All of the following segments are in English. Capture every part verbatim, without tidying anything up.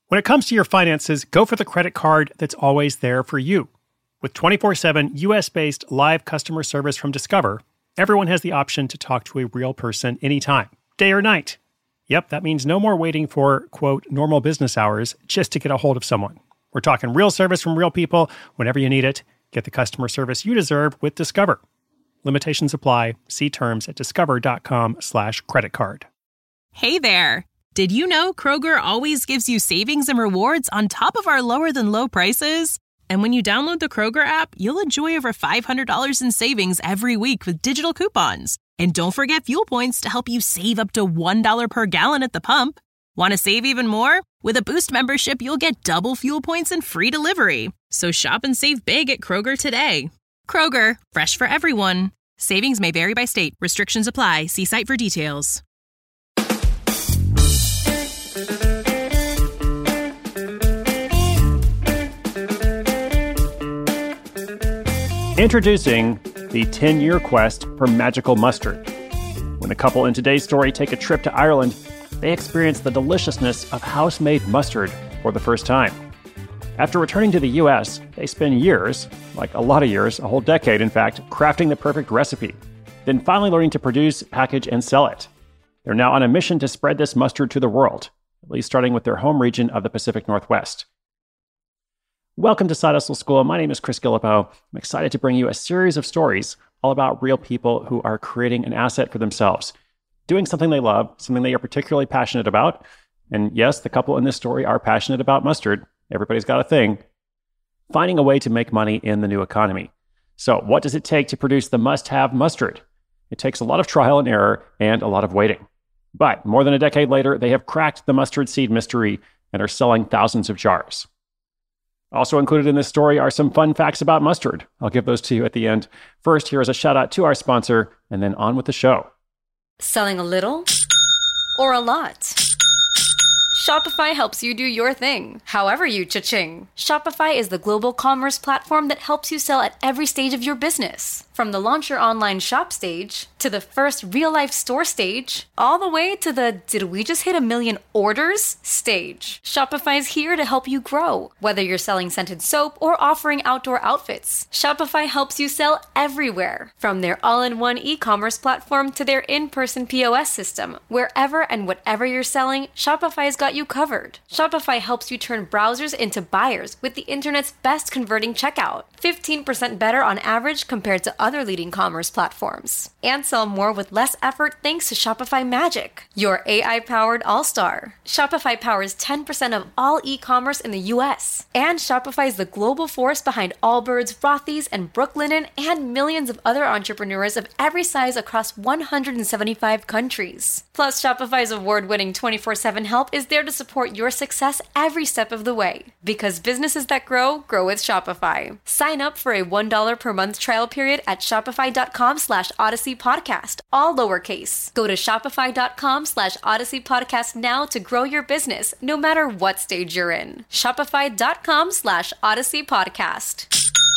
When it comes to your finances, go for the credit card that's always there for you. With twenty-four seven U S-based live customer service from Discover, everyone has the option to talk to a real person anytime, day or night. Yep, that means no more waiting for, quote, normal business hours just to get a hold of someone. We're talking real service from real people whenever you need it. Get the customer service you deserve with Discover. Limitations apply. See terms at discover.com slash credit card. Hey there. Did you know Kroger always gives you savings and rewards on top of our lower than low prices? And when you download the Kroger app, you'll enjoy over five hundred dollars in savings every week with digital coupons. And don't forget fuel points to help you save up to one dollar per gallon at the pump. Want to save even more? With a Boost membership, you'll get double fuel points and free delivery. So shop and save big at Kroger today. Kroger, fresh for everyone. Savings may vary by state. Restrictions apply. See site for details. Introducing the ten-year quest for magical mustard. When the couple in today's story take a trip to Ireland, they experience the deliciousness of house-made mustard for the first time. After returning to the U S, they spend years, like a lot of years, a whole decade in fact, crafting the perfect recipe, then finally learning to produce, package, and sell it. They're now on a mission to spread this mustard to the world, at least starting with their home region of the Pacific Northwest. Welcome to Side Hustle School. My name is Chris Guillebeau. I'm excited to bring you a series of stories all about real people who are creating an asset for themselves, doing something they love, something they are particularly passionate about. And yes, the couple in this story are passionate about mustard. Everybody's got a thing. Finding a way to make money in the new economy. So what does it take to produce the must-have mustard? It takes a lot of trial and error and a lot of waiting. But more than a decade later, they have cracked the mustard seed mystery and are selling thousands of jars. Also included in this story are some fun facts about mustard. I'll give those to you at the end. First, here is a shout out to our sponsor, and then on with the show. Selling a little or a lot? Shopify helps you do your thing, however you cha-ching. Shopify is the global commerce platform that helps you sell at every stage of your business. From the launch your online shop stage, to the first real-life store stage, all the way to the did we just hit a million orders stage. Shopify's here to help you grow. Whether you're selling scented soap or offering outdoor outfits, Shopify helps you sell everywhere. From their all-in-one e-commerce platform to their in-person P O S system, wherever and whatever you're selling, Shopify's got you covered. Shopify helps you turn browsers into buyers with the internet's best converting checkout. fifteen percent better on average compared to other leading commerce platforms. And sell more with less effort thanks to Shopify Magic, your A I-powered all-star. Shopify powers ten percent of all e-commerce in the U S. And Shopify is the global force behind Allbirds, Rothy's, and Brooklinen, and millions of other entrepreneurs of every size across one hundred seventy-five countries. Plus, Shopify's award-winning twenty-four seven help is there to support your success every step of the way. Because businesses that grow, grow with Shopify. Sign up for a one dollar per month trial period at shopify.com slash Odyssey Podcast, all lowercase. Go to shopify.com slash Odyssey Podcast now to grow your business, no matter what stage you're in. Shopify.com slash Odyssey Podcast.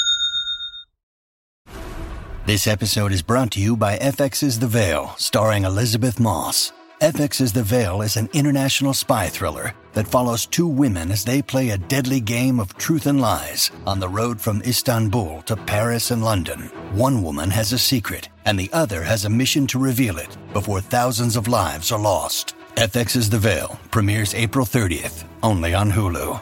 This episode is brought to you by F X's The Veil, starring Elizabeth Moss. F X's The Veil is an international spy thriller that follows two women as they play a deadly game of truth and lies on the road from Istanbul to Paris and London. One woman has a secret, and the other has a mission to reveal it before thousands of lives are lost. F X's The Veil premieres April thirtieth, only on Hulu.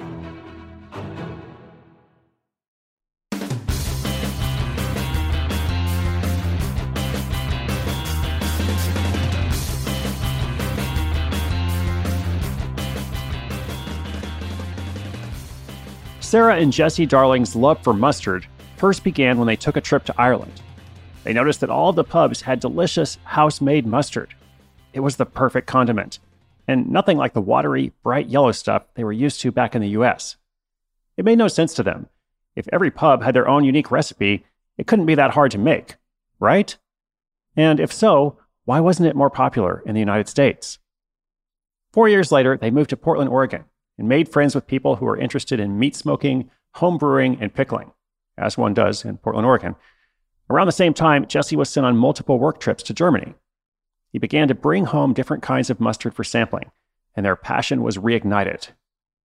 Sarah and Jesse Darling's love for mustard first began when they took a trip to Ireland. They noticed that all of the pubs had delicious house-made mustard. It was the perfect condiment, and nothing like the watery, bright yellow stuff they were used to back in the U S. It made no sense to them. If every pub had their own unique recipe, it couldn't be that hard to make, right? And if so, why wasn't it more popular in the United States? Four years later, they moved to Portland, Oregon, and made friends with people who were interested in meat smoking, home brewing, and pickling, as one does in Portland, Oregon. Around the same time, Jesse was sent on multiple work trips to Germany. He began to bring home different kinds of mustard for sampling, and their passion was reignited.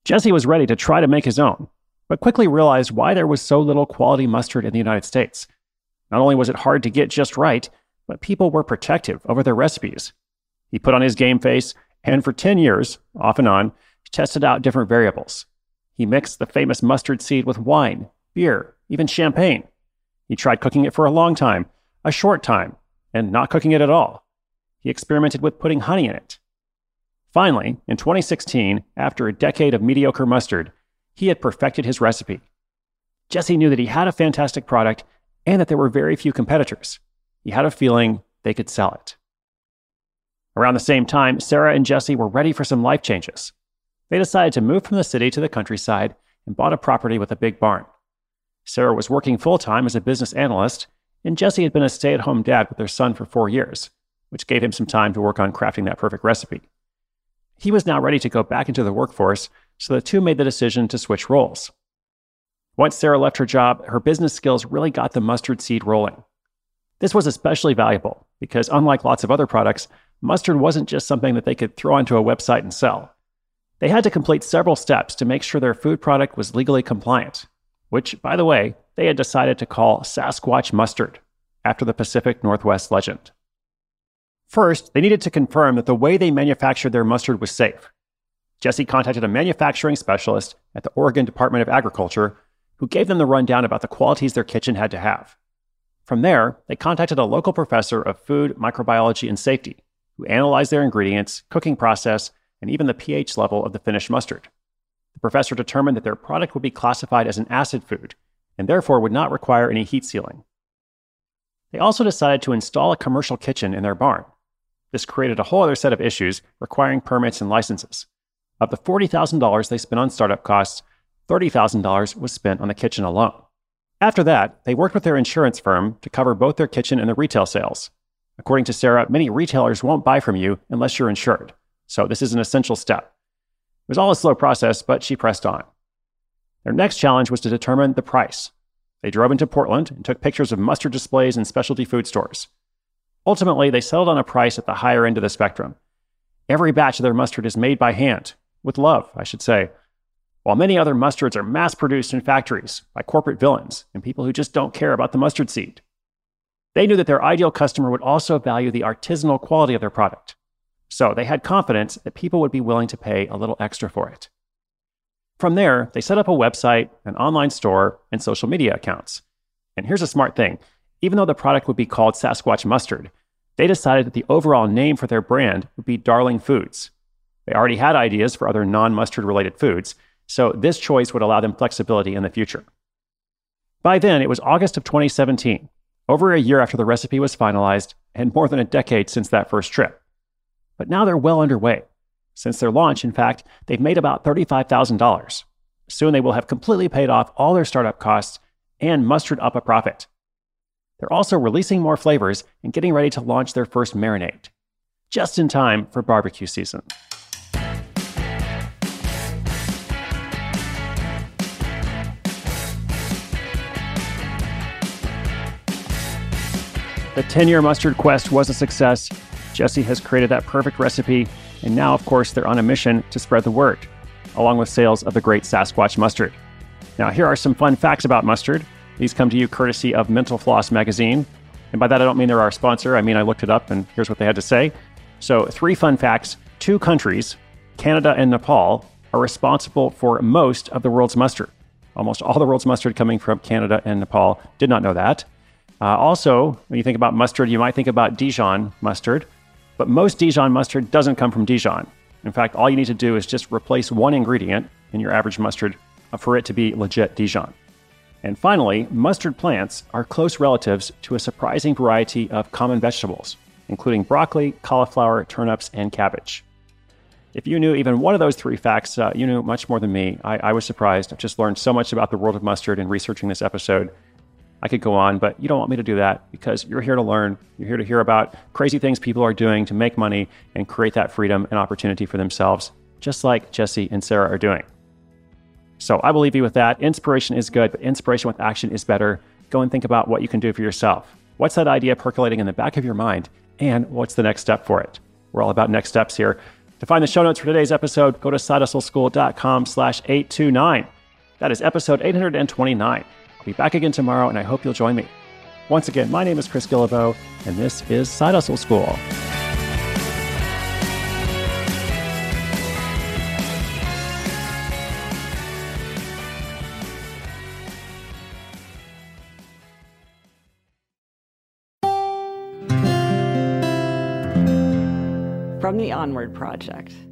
Jesse was ready to try to make his own, but quickly realized why there was so little quality mustard in the United States. Not only was it hard to get just right, but people were protective over their recipes. He put on his game face, and for ten years, off and on, tested out different variables. He mixed the famous mustard seed with wine, beer, even champagne. He tried cooking it for a long time, a short time, and not cooking it at all. He experimented with putting honey in it. Finally, in twenty sixteen, after a decade of mediocre mustard, he had perfected his recipe. Jesse knew that he had a fantastic product and that there were very few competitors. He had a feeling they could sell it. Around the same time, Sarah and Jesse were ready for some life changes. They decided to move from the city to the countryside and bought a property with a big barn. Sarah was working full-time as a business analyst, and Jesse had been a stay-at-home dad with their son for four years, which gave him some time to work on crafting that perfect recipe. He was now ready to go back into the workforce, so the two made the decision to switch roles. Once Sarah left her job, her business skills really got the mustard seed rolling. This was especially valuable because, unlike lots of other products, mustard wasn't just something that they could throw onto a website and sell. They had to complete several steps to make sure their food product was legally compliant, which, by the way, they had decided to call Sasquatch Mustard, after the Pacific Northwest legend. First, they needed to confirm that the way they manufactured their mustard was safe. Jesse contacted a manufacturing specialist at the Oregon Department of Agriculture who gave them the rundown about the qualities their kitchen had to have. From there, they contacted a local professor of food, microbiology, and safety who analyzed their ingredients, cooking process, and even the pH level of the finished mustard. The professor determined that their product would be classified as an acid food and therefore would not require any heat sealing. They also decided to install a commercial kitchen in their barn. This created a whole other set of issues requiring permits and licenses. Of the forty thousand dollars they spent on startup costs, thirty thousand dollars was spent on the kitchen alone. After that, they worked with their insurance firm to cover both their kitchen and the retail sales. According to Sarah, many retailers won't buy from you unless you're insured, so this is an essential step. It was all a slow process, but she pressed on. Their next challenge was to determine the price. They drove into Portland and took pictures of mustard displays in specialty food stores. Ultimately, they settled on a price at the higher end of the spectrum. Every batch of their mustard is made by hand, with love, I should say, while many other mustards are mass-produced in factories by corporate villains and people who just don't care about the mustard seed. They knew that their ideal customer would also value the artisanal quality of their product. So they had confidence that people would be willing to pay a little extra for it. From there, they set up a website, an online store, and social media accounts. And here's a smart thing. Even though the product would be called Sasquatch Mustard, they decided that the overall name for their brand would be Darling Foods. They already had ideas for other non-mustard related foods, so this choice would allow them flexibility in the future. By then, it was August of twenty seventeen, over a year after the recipe was finalized, and more than a decade since that first trip. But now they're well underway. Since their launch, in fact, they've made about thirty-five thousand dollars. Soon they will have completely paid off all their startup costs and mustered up a profit. They're also releasing more flavors and getting ready to launch their first marinade, just in time for barbecue season. The ten-year mustard quest was a success. Jesse has created that perfect recipe, and now, of course, they're on a mission to spread the word, along with sales of the great Sasquatch mustard. Now, here are some fun facts about mustard. These come to you courtesy of Mental Floss magazine. And by that, I don't mean they're our sponsor. I mean, I looked it up, and here's what they had to say. So, three fun facts. Two countries, Canada and Nepal, are responsible for most of the world's mustard. Almost all the world's mustard coming from Canada and Nepal. Did not know that. Uh, also, when you think about mustard, you might think about Dijon mustard, but most Dijon mustard doesn't come from Dijon. In fact, all you need to do is just replace one ingredient in your average mustard for it to be legit Dijon. And finally, mustard plants are close relatives to a surprising variety of common vegetables, including broccoli, cauliflower, turnips, and cabbage. If you knew even one of those three facts, uh, you knew much more than me. I, I was surprised. I've just learned so much about the world of mustard in researching this episode. I could go on, but you don't want me to do that because you're here to learn. You're here to hear about crazy things people are doing to make money and create that freedom and opportunity for themselves, just like Jesse and Sarah are doing. So I will leave you with that. Inspiration is good, but inspiration with action is better. Go and think about what you can do for yourself. What's that idea percolating in the back of your mind? And what's the next step for it? We're all about next steps here. To find the show notes for today's episode, go to sidehustleschool.com slash 829. That is episode eight hundred twenty-nine. I'll be back again tomorrow, and I hope you'll join me. Once again, my name is Chris Guillebeau, and this is Side Hustle School. From the Onward Project.